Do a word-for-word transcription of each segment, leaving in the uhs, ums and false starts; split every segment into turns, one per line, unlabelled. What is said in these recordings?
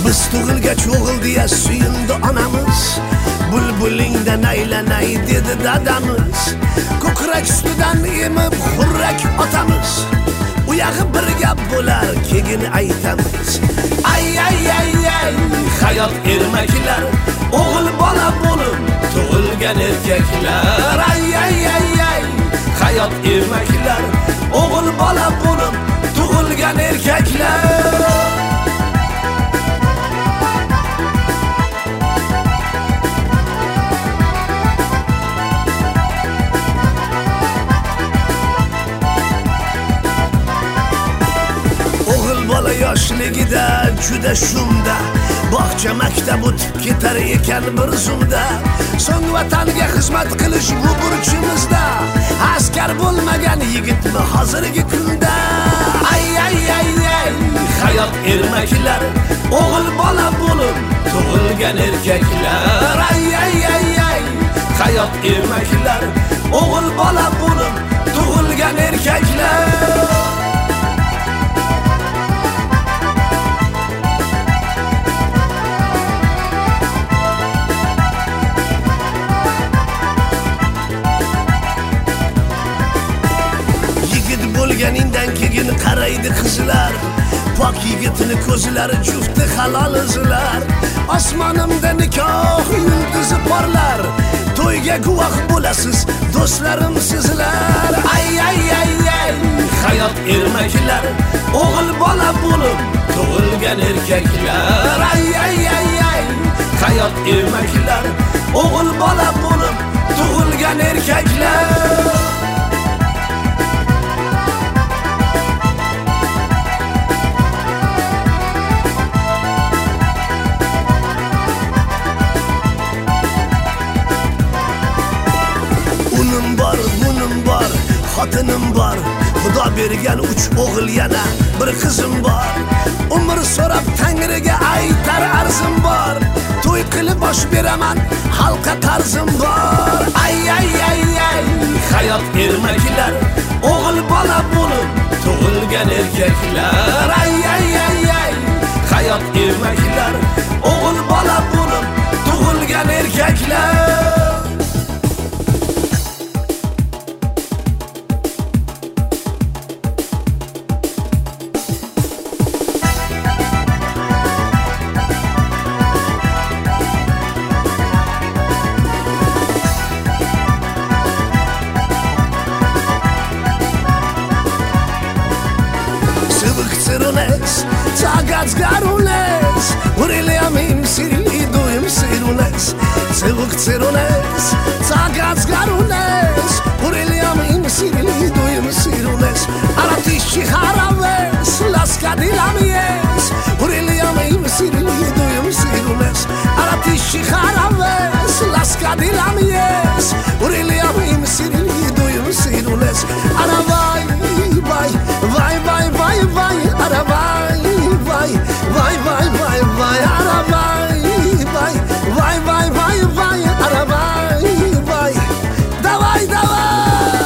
Biz tug'ilgach o'g'il deya suyundi onamiz. Bulbulingdan aylanay dedi dadamiz. Ko'krak ustidan emib xurrak otamiz. U yog'i bir gap bo'lar, keyin aytamiz. Ay ay ay ay, hayot ermaklar, o'g'il bola bo'lib tug'ilgan erkaklar. Ay ay ay ay, hayot ermaklar, o'g'il bola bo'lib tug'ilgan erkaklar. Yoshligida juda shunda bog'cha maktab o'tib ketar ekan bir zumda. So'ng vatanga xizmat qilish bu burchimizda. Askar bo'lmagan yigitmi hozirgi kunda? Ay ay ay ay, hayot ermaklar, o'g'il bola bo'lib tug'ilgan erkaklar. Ay ay ay ay, hayot ermaklar, o'g'il bola bo'lib tug'ilgan erkaklar. Bo'lganingdan keyin qaraydi qizlar, pok yigitni ko'zlari jufti halol izlar. Osmonimda nikoh yulduzi porlar, to'yga guvoh bo'lasiz do'stlarim sizlar. Ay ay ay ay, hayot ermaklar, o'g'il bola bo'lib tug'ilgan erkaklar. Ay ay ay ay, hayot ermaklar, o'g'il bola bo'lib tug'ilgan erkaklar. Xotinim bor, Xudo bergan uch o'g'il yana bir qizim bor. Umr so'rab Tangriga aytar arzim bor. To'y qilib bosh beraman, xalqqa qarzim bor. Ay ay ay ay, hayot ermaklar, o'g'il bola bo'lib tug'ilgan erkaklar. Ay ay ay ay, hayot ermaklar, o'g'il bola bo'lib tug'ilgan erkaklar. Tagad garunes, Urileamim sirli doim sirunes. Sevuk sirunes, tagad garunes, Urileamim sirli doim sirunes. Aratishi haraves, laska dilamies, Urileamim sirli doim sirunes. Aratishi haraves, laska dilamies, Urileamim sirli doim sirunes. Ara vai, vai, vai, vai, vai, vai, ara vai. Vai, vai, vai, vai, vai, ara vai, vai, vai, vai, vai, vai, ara vai, vai, давай, давай.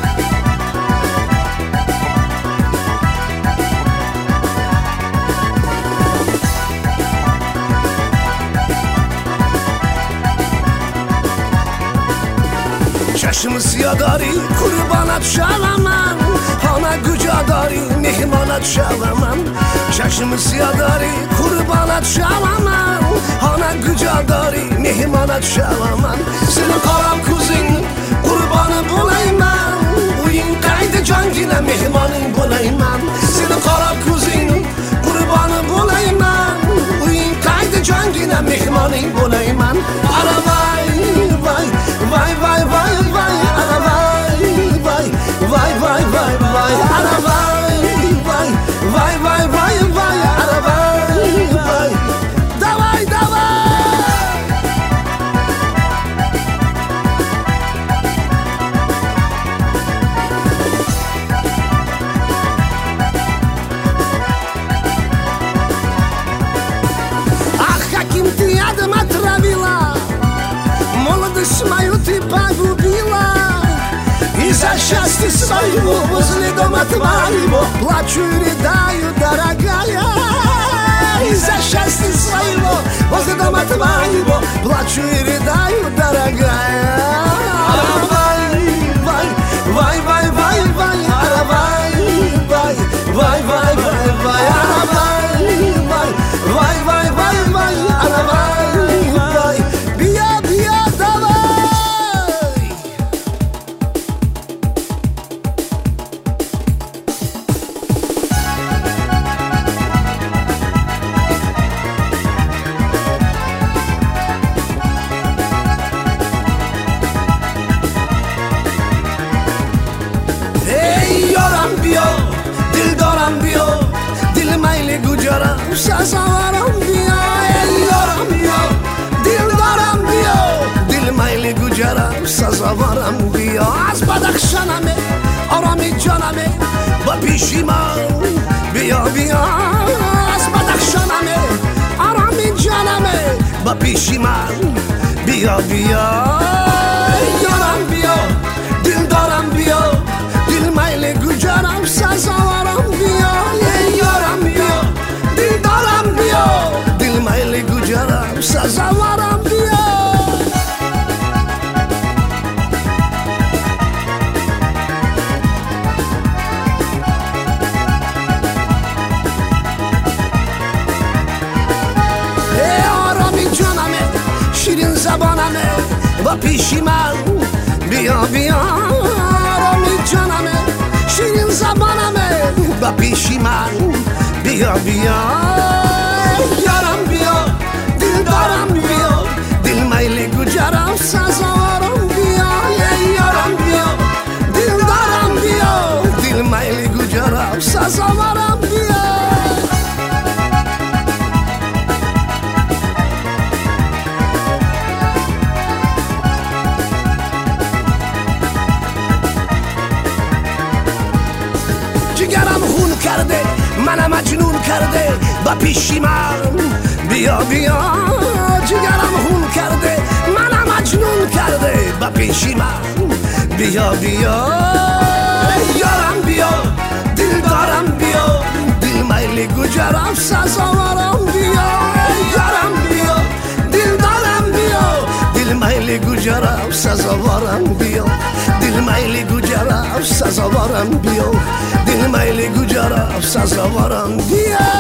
Chashim siyodori qurbanat shavaman, ona gujadori mehmonat shavaman. Chashim siyodori qurbanat shavaman, ona gujadori mehmonat shavaman. Seni qoram ko'zing qurboni bo'layman, uying qayda jongina mehmoning bo'layman. Seni qoram ko'zing qurboni bo'layman, uying qayda jongina mehmoning bo'layman. Ara vai, vai, vai, vai, vai, vai, ara vai, vai, vai, vai, vai, vai, ara vai, vai, vai, vai, vai, vai, ara vai, vai, давай, давай. Ах, каким ты ядом отравила, молодость мою ты погубила. Из-за счастья своего возле дома твоего плачу и рыдаю, дорогая. Из-за счастья своего дома твоего плачу и рыдаю, дорогая. Вай, вай, вай, вай, вай, вай, вай, вай, вай, вай, вай, вай, вай, вай, вай, вай, вай, вай, бия, бия, давай. Sazavarım diye yoram yo, dil daram diye, dil mayli gucaram sazavarım diye. Az badak şaname, arami caname, bapişiman biya biya. Az badak şaname, arami caname, bapişiman biya biya. Yoram biya, dil daram biya, dil mayli gucaram sazavarım diye yoram yo. Dil mayli gucaram sazavarım diye. Ey arami caname, şirin zabaname, bapişiman biya biya. Arami caname, şirin zabaname, bapişiman biya biya. Yaram biyo, dil daram biyo, dil mayli gucaram sazavarım biyo. Yaram biyo, dil daram biyo, dil mayli gucaram sazavarım biyo. Cigaram hun karde, mana majnun karde, ba pishiman biya biya. Cigaram hun karde, mana majnun karde, ba pishiman biya biya. Yaram biya, dil daram biya, dil mayli gucaram sazavarım biya. Yaram biya, dil daram biya, dil mayli gucaram sazavarım biya. Dil mayli gucaram sazavarım biya. Dil mayli gucaram sazavarım biya.